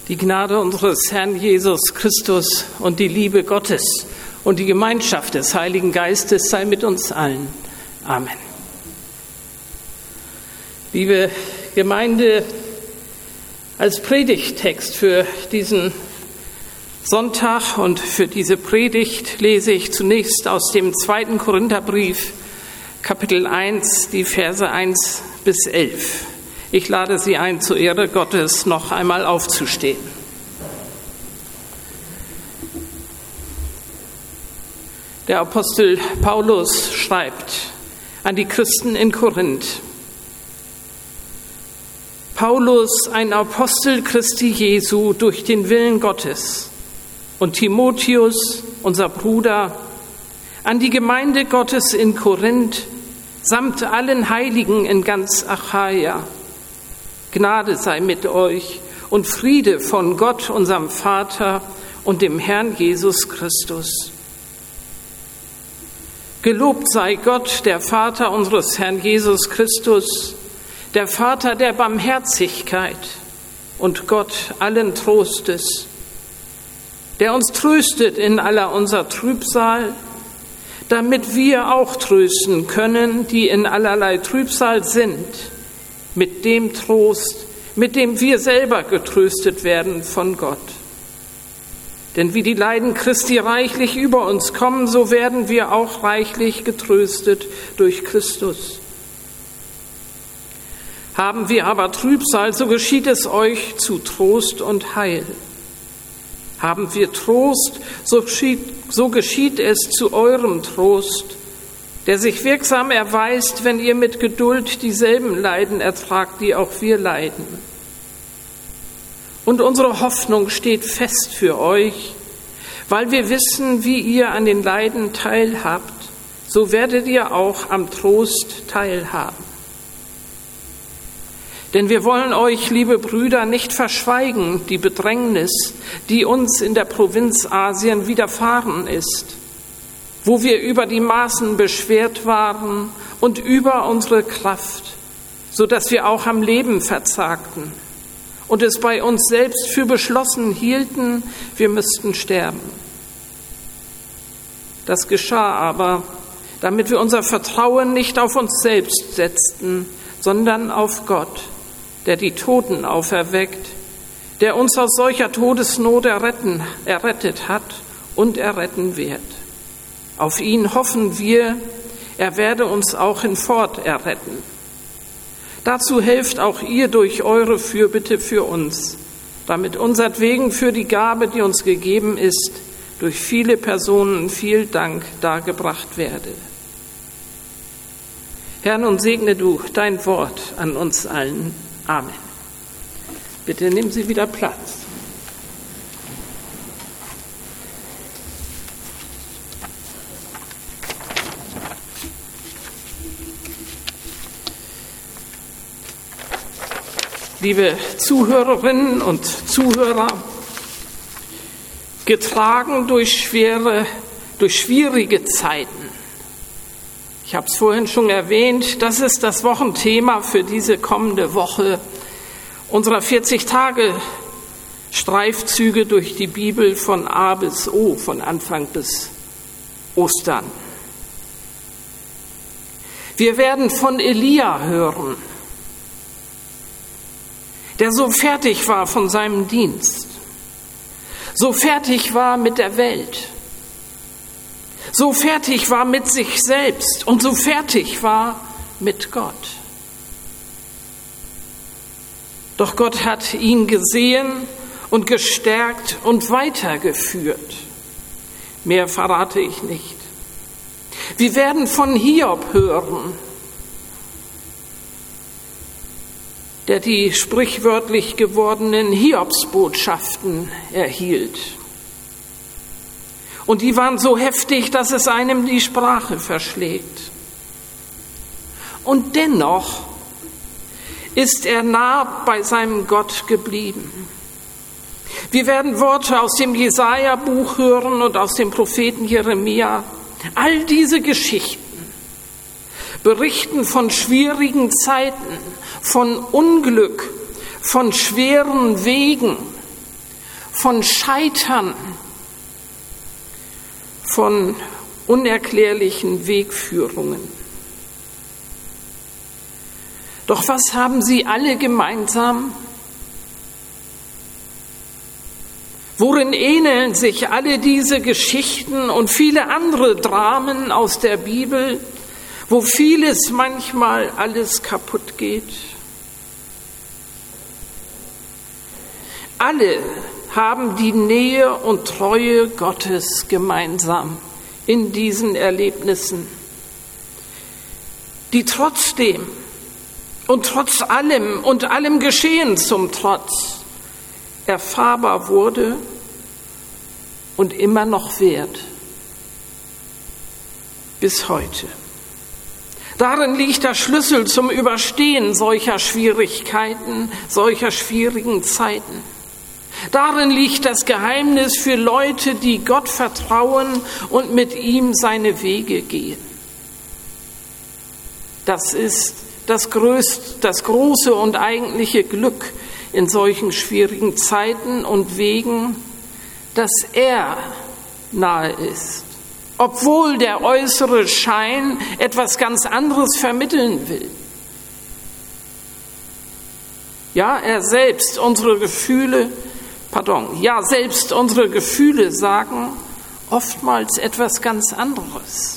Die Gnade unseres Herrn Jesus Christus und die Liebe Gottes und die Gemeinschaft des Heiligen Geistes sei mit uns allen. Amen. Liebe Gemeinde, als Predigttext für diesen Sonntag und für diese Predigt lese ich zunächst aus dem 2. Korintherbrief, Kapitel 1, die Verse 1 bis 11. Ich lade Sie ein, zur Ehre Gottes noch einmal aufzustehen. Der Apostel Paulus schreibt an die Christen in Korinth: Paulus, ein Apostel Christi Jesu durch den Willen Gottes, und Timotheus, unser Bruder, an die Gemeinde Gottes in Korinth samt allen Heiligen in ganz Achaia. Gnade sei mit euch und Friede von Gott, unserem Vater und dem Herrn Jesus Christus. Gelobt sei Gott, der Vater unseres Herrn Jesus Christus, der Vater der Barmherzigkeit und Gott allen Trostes, der uns tröstet in aller unserer Trübsal, damit wir auch trösten können, die in allerlei Trübsal sind, mit dem Trost, mit dem wir selber getröstet werden von Gott. Denn wie die Leiden Christi reichlich über uns kommen, so werden wir auch reichlich getröstet durch Christus. Haben wir aber Trübsal, so geschieht es euch zu Trost und Heil. Haben wir Trost, so geschieht es zu eurem Trost, der sich wirksam erweist, wenn ihr mit Geduld dieselben Leiden ertragt, die auch wir leiden. Und unsere Hoffnung steht fest für euch, weil wir wissen, wie ihr an den Leiden teilhabt, so werdet ihr auch am Trost teilhaben. Denn wir wollen euch, liebe Brüder, nicht verschweigen, die Bedrängnis, die uns in der Provinz Asien widerfahren ist, wo wir über die Maßen beschwert waren und über unsere Kraft, so dass wir auch am Leben verzagten und es bei uns selbst für beschlossen hielten, wir müssten sterben. Das geschah aber, damit wir unser Vertrauen nicht auf uns selbst setzten, sondern auf Gott, der die Toten auferweckt, der uns aus solcher Todesnot errettet hat und erretten wird. Auf ihn hoffen wir, er werde uns auch hinfort erretten. Dazu helft auch ihr durch eure Fürbitte für uns, damit unsertwegen für die Gabe, die uns gegeben ist, durch viele Personen viel Dank dargebracht werde. Herr, nun segne du dein Wort an uns allen. Amen. Bitte nehmen Sie wieder Platz. Liebe Zuhörerinnen und Zuhörer, getragen durch schwierige Zeiten. Ich habe es vorhin schon erwähnt, das ist das Wochenthema für diese kommende Woche unserer 40-Tage-Streifzüge durch die Bibel von A bis O, von Anfang bis Ostern. Wir werden von Elia hören, der so fertig war von seinem Dienst, so fertig war mit der Welt, so fertig war mit sich selbst und so fertig war mit Gott. Doch Gott hat ihn gesehen und gestärkt und weitergeführt. Mehr verrate ich nicht. Wir werden von Hiob hören, der die sprichwörtlich gewordenen Hiobsbotschaften erhielt. Und die waren so heftig, dass es einem die Sprache verschlägt. Und dennoch ist er nah bei seinem Gott geblieben. Wir werden Worte aus dem Jesaja-Buch hören und aus dem Propheten Jeremia. All diese Geschichten berichten von schwierigen Zeiten, von Unglück, von schweren Wegen, von Scheitern, von unerklärlichen Wegführungen. Doch was haben sie alle gemeinsam? Worin ähneln sich alle diese Geschichten und viele andere Dramen aus der Bibel, wo vieles manchmal alles kaputt geht? Alle haben die Nähe und Treue Gottes gemeinsam in diesen Erlebnissen, die trotzdem und trotz allem und allem Geschehen zum Trotz erfahrbar wurde und immer noch wird, bis heute. Darin liegt der Schlüssel zum Überstehen solcher Schwierigkeiten, solcher schwierigen Zeiten. Darin liegt das Geheimnis für Leute, die Gott vertrauen und mit ihm seine Wege gehen. Das ist das große und eigentliche Glück in solchen schwierigen Zeiten und Wegen, dass er nahe ist, obwohl der äußere Schein etwas ganz anderes vermitteln will. Selbst unsere Gefühle sagen oftmals etwas ganz anderes.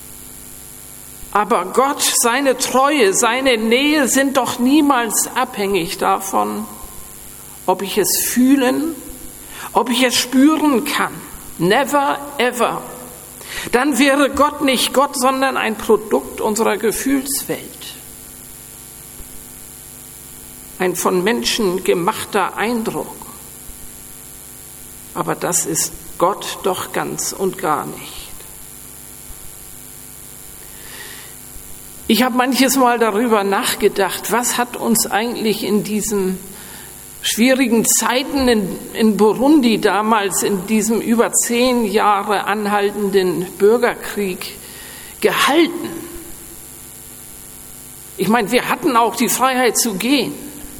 Aber Gott, seine Treue, seine Nähe sind doch niemals abhängig davon, ob ich es fühlen, ob ich es spüren kann. Never ever. Dann wäre Gott nicht Gott, sondern ein Produkt unserer Gefühlswelt. Ein von Menschen gemachter Eindruck. Aber das ist Gott doch ganz und gar nicht. Ich habe manches Mal darüber nachgedacht, was hat uns eigentlich in diesen schwierigen Zeiten in Burundi damals, in diesem über 10 Jahre anhaltenden Bürgerkrieg gehalten? Ich meine, wir hatten auch die Freiheit zu gehen.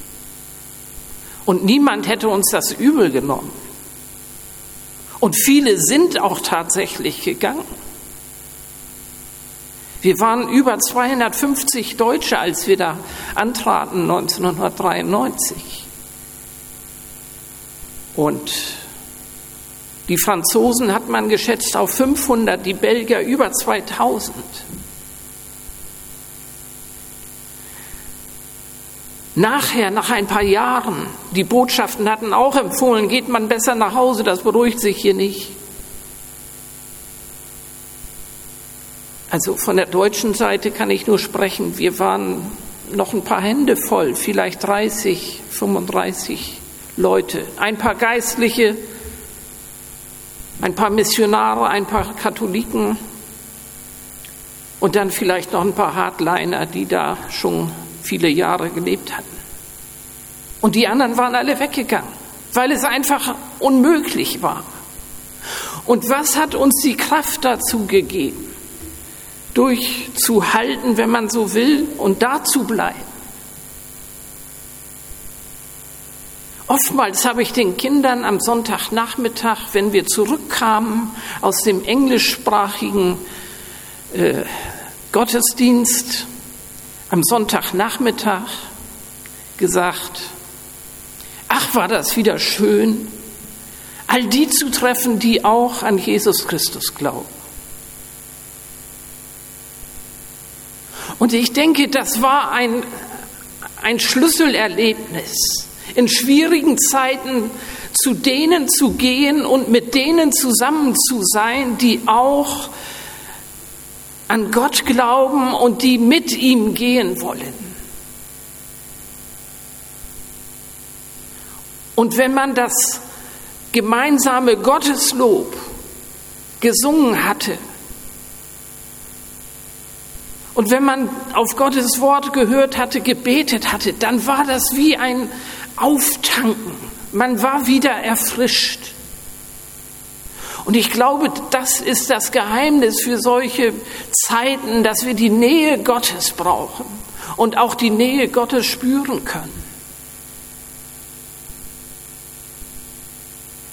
Und niemand hätte uns das übel genommen. Und viele sind auch tatsächlich gegangen. Wir waren über 250 Deutsche, als wir da antraten 1993. Und die Franzosen hat man geschätzt auf 500, die Belgier über 2000. Nachher, nach ein paar Jahren, die Botschaften hatten auch empfohlen, geht man besser nach Hause, das beruhigt sich hier nicht. Also von der deutschen Seite kann ich nur sprechen, wir waren noch ein paar Hände voll, vielleicht 30, 35 Leute, ein paar Geistliche, ein paar Missionare, ein paar Katholiken und dann vielleicht noch ein paar Hardliner, die da schon viele Jahre gelebt hatten. Und die anderen waren alle weggegangen, weil es einfach unmöglich war. Und was hat uns die Kraft dazu gegeben, durchzuhalten, wenn man so will, und da zu bleiben? Oftmals habe ich den Kindern am Sonntagnachmittag, wenn wir zurückkamen aus dem englischsprachigen Gottesdienst, am Sonntagnachmittag gesagt: Ach, war das wieder schön, all die zu treffen, die auch an Jesus Christus glauben. Und ich denke, das war ein Schlüsselerlebnis, in schwierigen Zeiten zu denen zu gehen und mit denen zusammen zu sein, die auch an Gott glauben und die mit ihm gehen wollen. Und wenn man das gemeinsame Gotteslob gesungen hatte und wenn man auf Gottes Wort gehört hatte, gebetet hatte, dann war das wie ein Auftanken. Man war wieder erfrischt. Und ich glaube, das ist das Geheimnis für solche Zeiten, dass wir die Nähe Gottes brauchen und auch die Nähe Gottes spüren können.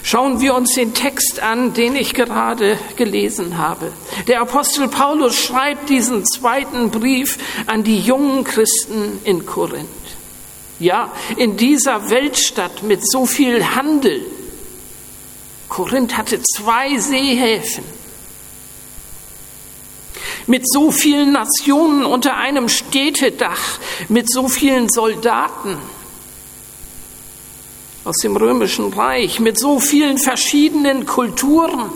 Schauen wir uns den Text an, den ich gerade gelesen habe. Der Apostel Paulus schreibt diesen zweiten Brief an die jungen Christen in Korinth. Ja, in dieser Weltstadt mit so viel Handel. Korinth hatte 2 Seehäfen. Mit so vielen Nationen unter einem Städtedach, mit so vielen Soldaten aus dem Römischen Reich, mit so vielen verschiedenen Kulturen,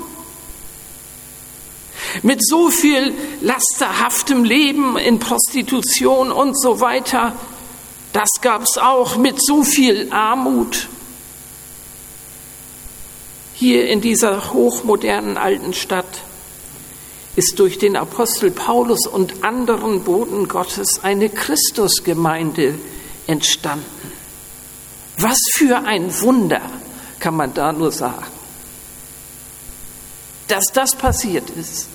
mit so viel lasterhaftem Leben in Prostitution und so weiter. Das gab es auch, mit so viel Armut. Hier in dieser hochmodernen alten Stadt ist durch den Apostel Paulus und anderen Boten Gottes eine Christusgemeinde entstanden. Was für ein Wunder, kann man da nur sagen, dass das passiert ist.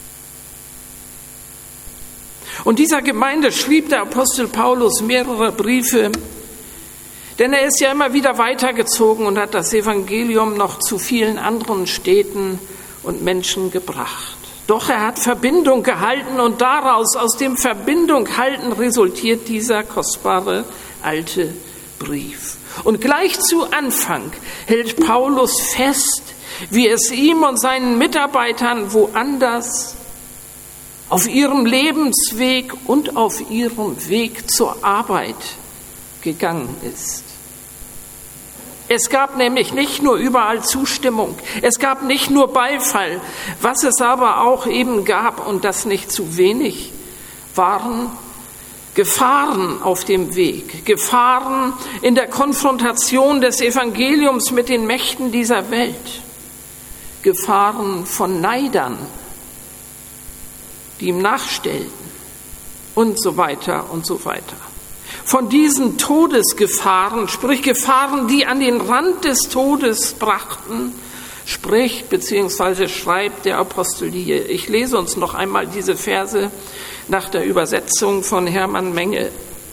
Und dieser Gemeinde schrieb der Apostel Paulus mehrere Briefe, denn er ist ja immer wieder weitergezogen und hat das Evangelium noch zu vielen anderen Städten und Menschen gebracht. Doch er hat Verbindung gehalten und daraus, aus dem Verbindung halten, resultiert dieser kostbare alte Brief. Und gleich zu Anfang hält Paulus fest, wie es ihm und seinen Mitarbeitern woanders auf ihrem Lebensweg und auf ihrem Weg zur Arbeit gegangen ist. Es gab nämlich nicht nur überall Zustimmung, es gab nicht nur Beifall, was es aber auch eben gab, und das nicht zu wenig, waren Gefahren auf dem Weg, Gefahren in der Konfrontation des Evangeliums mit den Mächten dieser Welt, Gefahren von Neidern, die ihm nachstellten und so weiter und so weiter. Von diesen Todesgefahren, sprich Gefahren, die an den Rand des Todes brachten, spricht bzw. schreibt der Apostel hier. Ich lese uns noch einmal diese Verse nach der Übersetzung von Hermann Menge.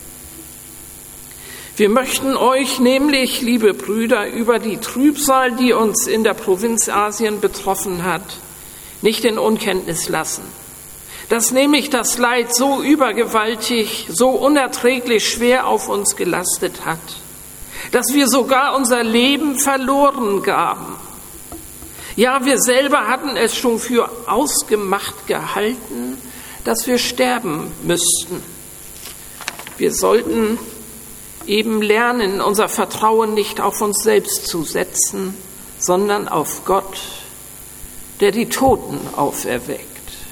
Wir möchten euch nämlich, liebe Brüder, über die Trübsal, die uns in der Provinz Asien betroffen hat, nicht in Unkenntnis lassen. Dass nämlich das Leid so übergewaltig, so unerträglich schwer auf uns gelastet hat, dass wir sogar unser Leben verloren gaben. Ja, wir selber hatten es schon für ausgemacht gehalten, dass wir sterben müssten. Wir sollten eben lernen, unser Vertrauen nicht auf uns selbst zu setzen, sondern auf Gott, der die Toten auferweckt.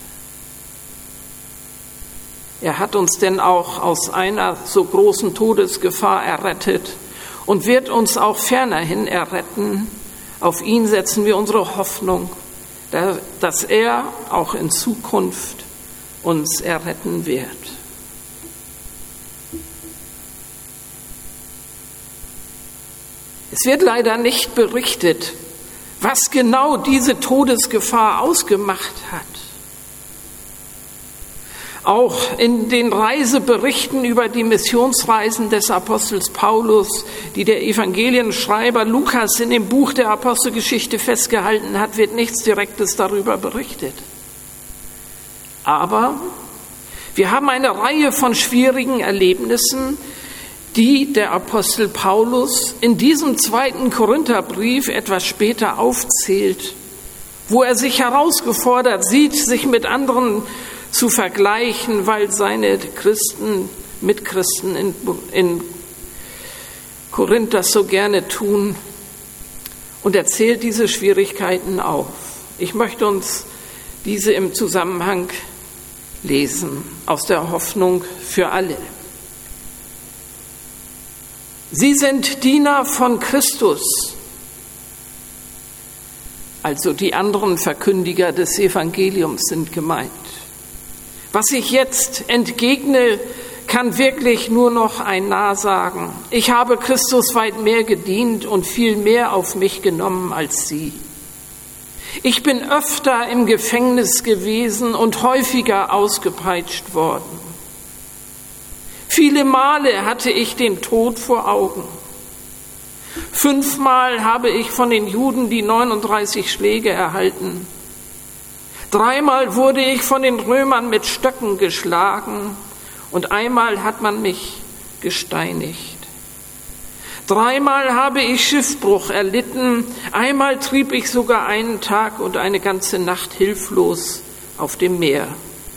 Er hat uns denn auch aus einer so großen Todesgefahr errettet und wird uns auch fernerhin erretten. Auf ihn setzen wir unsere Hoffnung, dass er auch in Zukunft uns erretten wird. Es wird leider nicht berichtet, was genau diese Todesgefahr ausgemacht hat. Auch in den Reiseberichten über die Missionsreisen des Apostels Paulus, die der Evangelienschreiber Lukas in dem Buch der Apostelgeschichte festgehalten hat, wird nichts Direktes darüber berichtet. Aber wir haben eine Reihe von schwierigen Erlebnissen, die der Apostel Paulus in diesem 2. Korintherbrief etwas später aufzählt, wo er sich herausgefordert sieht, sich mit anderen zu vergleichen, weil seine Mitchristen in Korinth das so gerne tun, und er zählt diese Schwierigkeiten auf. Ich möchte uns diese im Zusammenhang lesen, aus der Hoffnung für alle. Sie sind Diener von Christus, also die anderen Verkündiger des Evangeliums sind gemeint. Was ich jetzt entgegne, kann wirklich nur noch ein Narr sagen. Ich habe Christus weit mehr gedient und viel mehr auf mich genommen als Sie. Ich bin öfter im Gefängnis gewesen und häufiger ausgepeitscht worden. Viele Male hatte ich den Tod vor Augen. 5-mal habe ich von den Juden die 39 Schläge erhalten. 3-mal wurde ich von den Römern mit Stöcken geschlagen und einmal hat man mich gesteinigt. 3-mal habe ich Schiffbruch erlitten, einmal trieb ich sogar einen Tag und eine ganze Nacht hilflos auf dem Meer.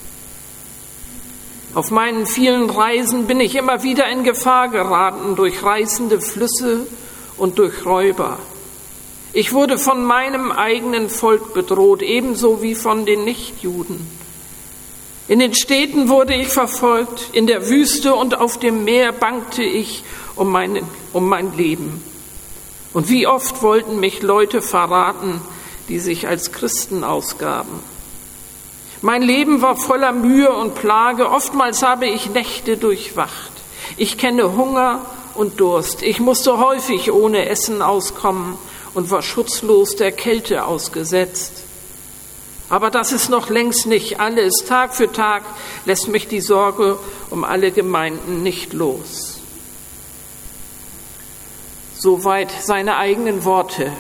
Auf meinen vielen Reisen bin ich immer wieder in Gefahr geraten durch reißende Flüsse und durch Räuber. Ich wurde von meinem eigenen Volk bedroht, ebenso wie von den Nichtjuden. In den Städten wurde ich verfolgt, in der Wüste und auf dem Meer bangte ich um mein Leben. Und wie oft wollten mich Leute verraten, die sich als Christen ausgaben. Mein Leben war voller Mühe und Plage, oftmals habe ich Nächte durchwacht. Ich kenne Hunger und Durst, ich musste häufig ohne Essen auskommen und war schutzlos der Kälte ausgesetzt. Aber das ist noch längst nicht alles. Tag für Tag lässt mich die Sorge um alle Gemeinden nicht los. Soweit seine eigenen Worte.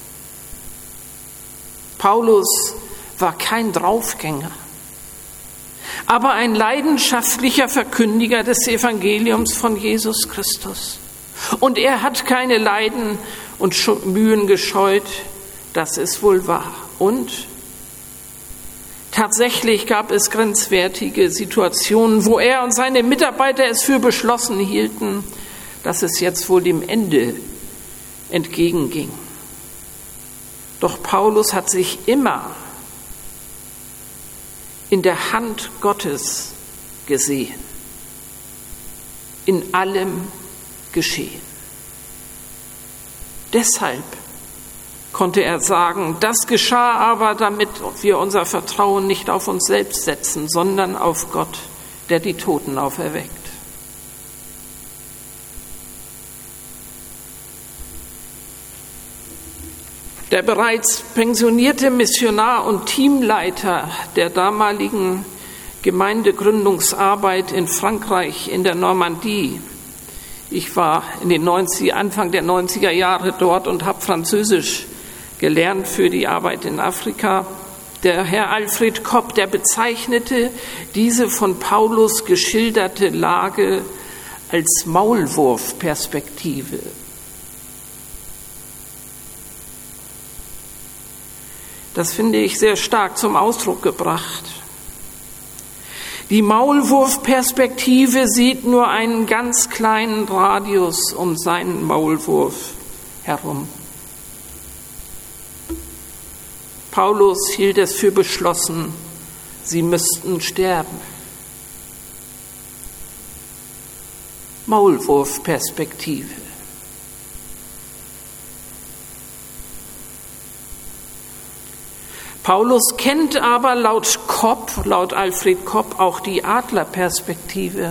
Paulus war kein Draufgänger, aber ein leidenschaftlicher Verkündiger des Evangeliums von Jesus Christus. Und er hat keine Leiden und Mühen gescheut, das ist wohl wahr. Und tatsächlich gab es grenzwertige Situationen, wo er und seine Mitarbeiter es für beschlossen hielten, dass es jetzt wohl dem Ende entgegenging. Doch Paulus hat sich immer in der Hand Gottes gesehen, in allem Geschehen. Deshalb konnte er sagen, das geschah aber, damit wir unser Vertrauen nicht auf uns selbst setzen, sondern auf Gott, der die Toten auferweckt. Der bereits pensionierte Missionar und Teamleiter der damaligen Gemeindegründungsarbeit in Frankreich, in der Normandie. Ich war Anfang der 90er Jahre dort und habe Französisch gelernt für die Arbeit in Afrika. Der Herr Alfred Kopp, der bezeichnete diese von Paulus geschilderte Lage als Maulwurfperspektive. Das finde ich sehr stark zum Ausdruck gebracht. Die Maulwurfperspektive sieht nur einen ganz kleinen Radius um seinen Maulwurf herum. Paulus hielt es für beschlossen, sie müssten sterben. Maulwurfperspektive. Paulus kennt aber laut Alfred Kopp, auch die Adlerperspektive.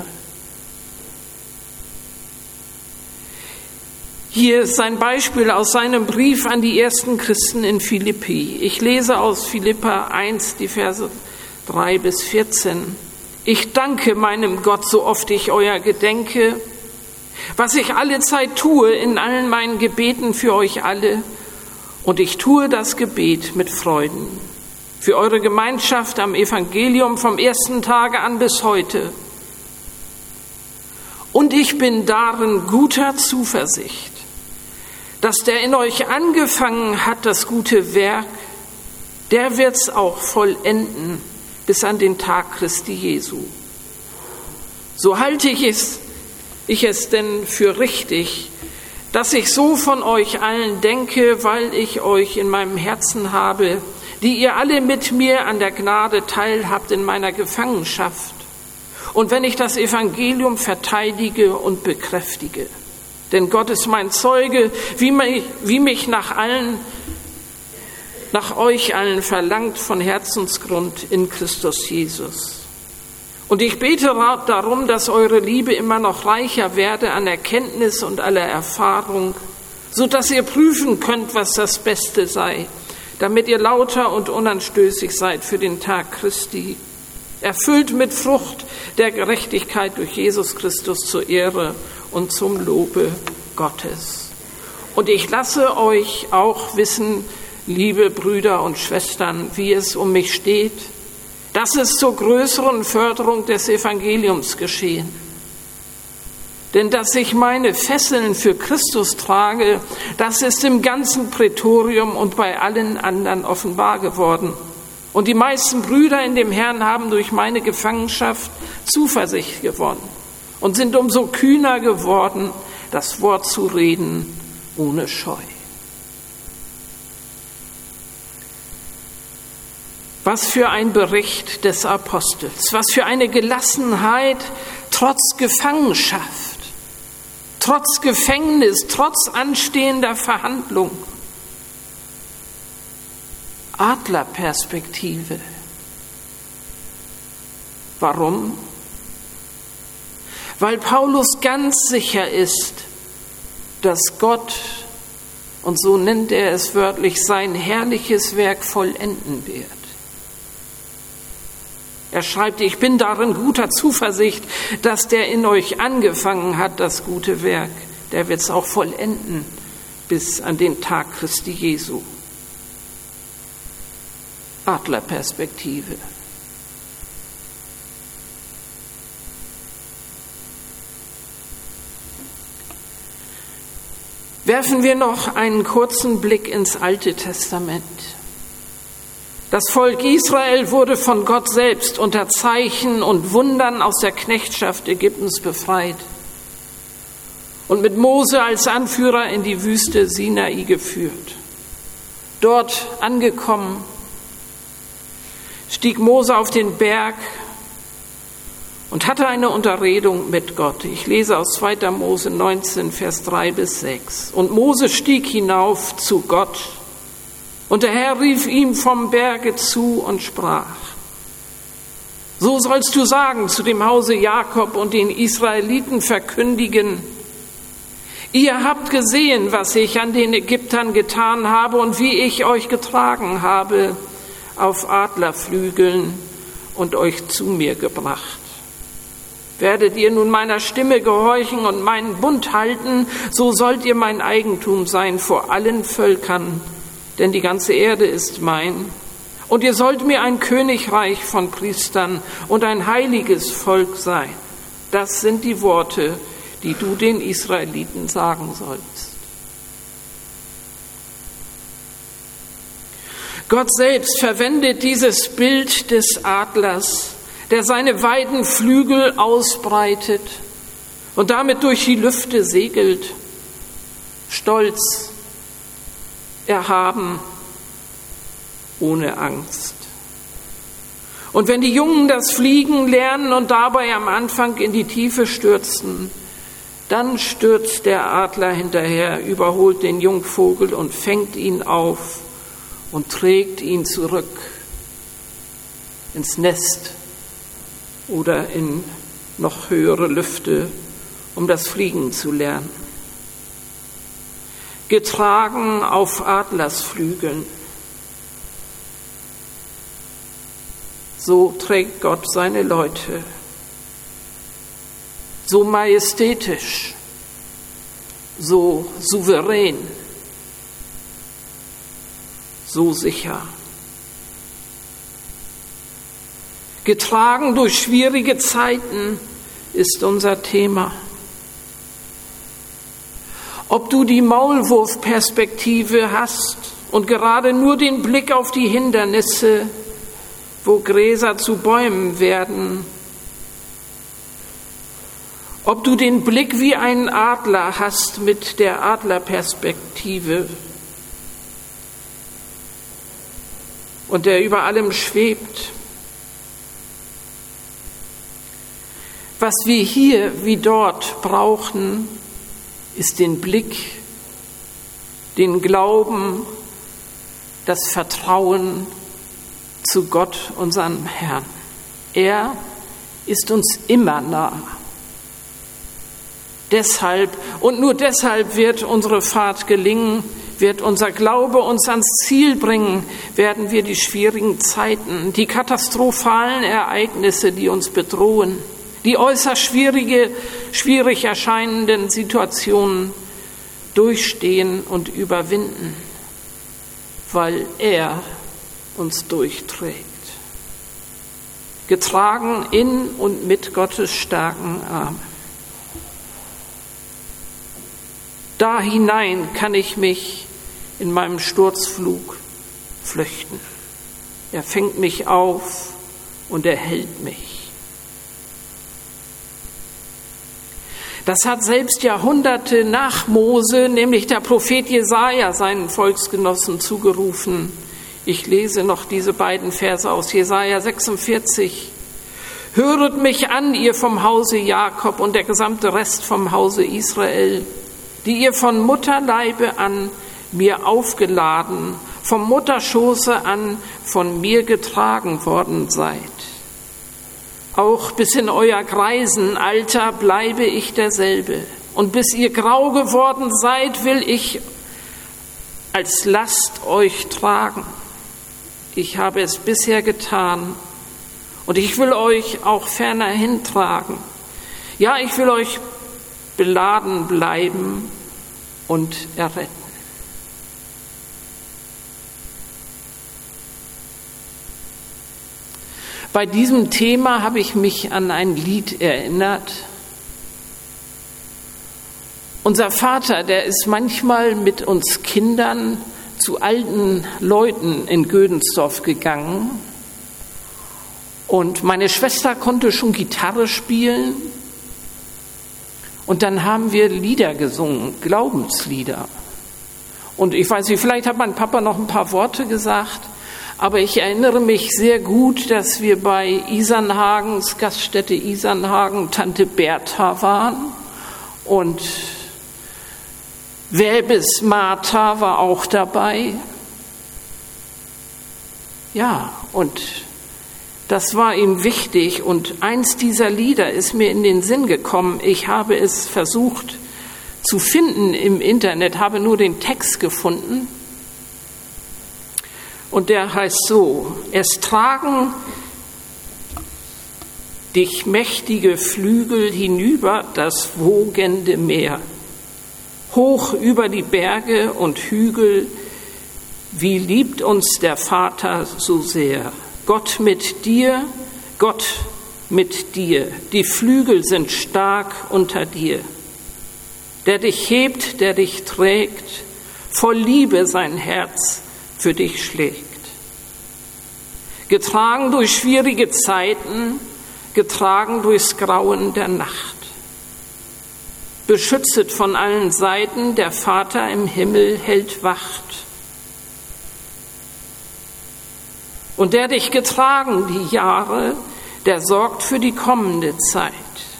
Hier ist ein Beispiel aus seinem Brief an die ersten Christen in Philippi. Ich lese aus Philipper 1, die Verse 3 bis 14. Ich danke meinem Gott, so oft ich euer gedenke, was ich alle Zeit tue in allen meinen Gebeten für euch alle. Und ich tue das Gebet mit Freuden für eure Gemeinschaft am Evangelium vom ersten Tage an bis heute. Und ich bin darin guter Zuversicht, dass der in euch angefangen hat, das gute Werk, der wird's auch vollenden bis an den Tag Christi Jesu. So halte ich es denn für richtig, dass ich so von euch allen denke, weil ich euch in meinem Herzen habe, die ihr alle mit mir an der Gnade teilhabt in meiner Gefangenschaft und wenn ich das Evangelium verteidige und bekräftige. Denn Gott ist mein Zeuge, wie mich nach euch allen verlangt von Herzensgrund in Christus Jesus. Und ich bete darum, dass eure Liebe immer noch reicher werde an Erkenntnis und aller Erfahrung, so dass ihr prüfen könnt, was das Beste sei, damit ihr lauter und unanstößig seid für den Tag Christi, erfüllt mit Frucht der Gerechtigkeit durch Jesus Christus zur Ehre und zum Lobe Gottes. Und ich lasse euch auch wissen, liebe Brüder und Schwestern, wie es um mich steht, dass es zur größeren Förderung des Evangeliums geschehen. Denn dass ich meine Fesseln für Christus trage, das ist im ganzen Prätorium und bei allen anderen offenbar geworden. Und die meisten Brüder in dem Herrn haben durch meine Gefangenschaft Zuversicht gewonnen und sind umso kühner geworden, das Wort zu reden ohne Scheu. Was für ein Bericht des Apostels, was für eine Gelassenheit trotz Gefangenschaft, trotz Gefängnis, trotz anstehender Verhandlung. Adlerperspektive. Warum? Weil Paulus ganz sicher ist, dass Gott, und so nennt er es wörtlich, sein herrliches Werk vollenden wird. Er schreibt, ich bin darin guter Zuversicht, dass der in euch angefangen hat, das gute Werk, der wird es auch vollenden bis an den Tag Christi Jesu. Adlerperspektive. Werfen wir noch einen kurzen Blick ins Alte Testament. Das Volk Israel wurde von Gott selbst unter Zeichen und Wundern aus der Knechtschaft Ägyptens befreit und mit Mose als Anführer in die Wüste Sinai geführt. Dort angekommen, stieg Mose auf den Berg und hatte eine Unterredung mit Gott. Ich lese aus 2. Mose 19, Vers 3 bis 6. Und Mose stieg hinauf zu Gott, und der Herr rief ihm vom Berge zu und sprach: So sollst du sagen zu dem Hause Jakob und den Israeliten verkündigen: Ihr habt gesehen, was ich an den Ägyptern getan habe und wie ich euch getragen habe auf Adlerflügeln und euch zu mir gebracht. Werdet ihr nun meiner Stimme gehorchen und meinen Bund halten, so sollt ihr mein Eigentum sein vor allen Völkern, denn die ganze Erde ist mein. Und ihr sollt mir ein Königreich von Priestern und ein heiliges Volk sein. Das sind die Worte, die du den Israeliten sagen sollst. Gott selbst verwendet dieses Bild des Adlers, der seine weiten Flügel ausbreitet und damit durch die Lüfte segelt, stolz, erhaben, ohne Angst. Und wenn die Jungen das Fliegen lernen und dabei am Anfang in die Tiefe stürzen, dann stürzt der Adler hinterher, überholt den Jungvogel und fängt ihn auf und trägt ihn zurück ins Nest oder in noch höhere Lüfte, um das Fliegen zu lernen. Getragen auf Adlersflügeln. So trägt Gott seine Leute. So majestätisch, so souverän, so sicher. Getragen durch schwierige Zeiten ist unser Thema. Ob du die Maulwurfperspektive hast und gerade nur den Blick auf die Hindernisse, wo Gräser zu Bäumen werden, ob du den Blick wie ein Adler hast mit der Adlerperspektive und der über allem schwebt. Was wir hier wie dort brauchen, ist den Blick, den Glauben, das Vertrauen zu Gott, unserem Herrn. Er ist uns immer nah. Deshalb und nur deshalb wird unsere Fahrt gelingen, wird unser Glaube uns ans Ziel bringen, werden wir die schwierigen Zeiten, die katastrophalen Ereignisse, die uns bedrohen, die äußerst schwierig erscheinenden Situationen durchstehen und überwinden, weil er uns durchträgt. Getragen in und mit Gottes starken Arm. Da hinein kann ich mich in meinem Sturzflug flüchten. Er fängt mich auf und er hält mich. Das hat selbst Jahrhunderte nach Mose, nämlich der Prophet Jesaja, seinen Volksgenossen zugerufen. Ich lese noch diese beiden Verse aus Jesaja 46. Höret mich an, ihr vom Hause Jakob und der gesamte Rest vom Hause Israel, die ihr von Mutterleibe an mir aufgeladen, vom Mutterschoße an von mir getragen worden seid. Auch bis in euer Greisenalter bleibe ich derselbe. Und bis ihr grau geworden seid, will ich als Last euch tragen. Ich habe es bisher getan und ich will euch auch ferner hintragen. Ja, ich will euch beladen bleiben und erretten. Bei diesem Thema habe ich mich an ein Lied erinnert. Unser Vater, der ist manchmal mit uns Kindern zu alten Leuten in Gödensdorf gegangen. Und meine Schwester konnte schon Gitarre spielen. Und dann haben wir Lieder gesungen, Glaubenslieder. Und ich weiß nicht, vielleicht hat mein Papa noch ein paar Worte gesagt. Aber ich erinnere mich sehr gut, dass wir bei Isernhagens, Gaststätte Isernhagen, Tante Bertha waren. Und Welbes Martha war auch dabei. Ja, und das war ihm wichtig. Und eins dieser Lieder ist mir in den Sinn gekommen. Ich habe es versucht zu finden im Internet, habe nur den Text gefunden. Und der heißt so: Es tragen dich mächtige Flügel hinüber das wogende Meer, hoch über die Berge und Hügel, wie liebt uns der Vater so sehr. Gott mit dir, die Flügel sind stark unter dir. Der dich hebt, der dich trägt, voll Liebe sein Herz für dich schlägt. Getragen durch schwierige Zeiten, getragen durchs Grauen der Nacht. Beschützt von allen Seiten, der Vater im Himmel hält Wacht. Und der dich getragen die Jahre, der sorgt für die kommende Zeit.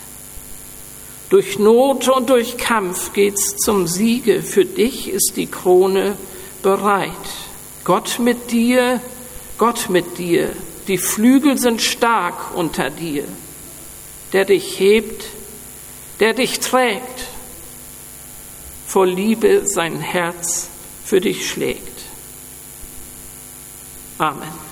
Durch Not und durch Kampf geht's zum Siege, für dich ist die Krone bereit. Gott mit dir, die Flügel sind stark unter dir. Der dich hebt, der dich trägt, voll Liebe sein Herz für dich schlägt. Amen.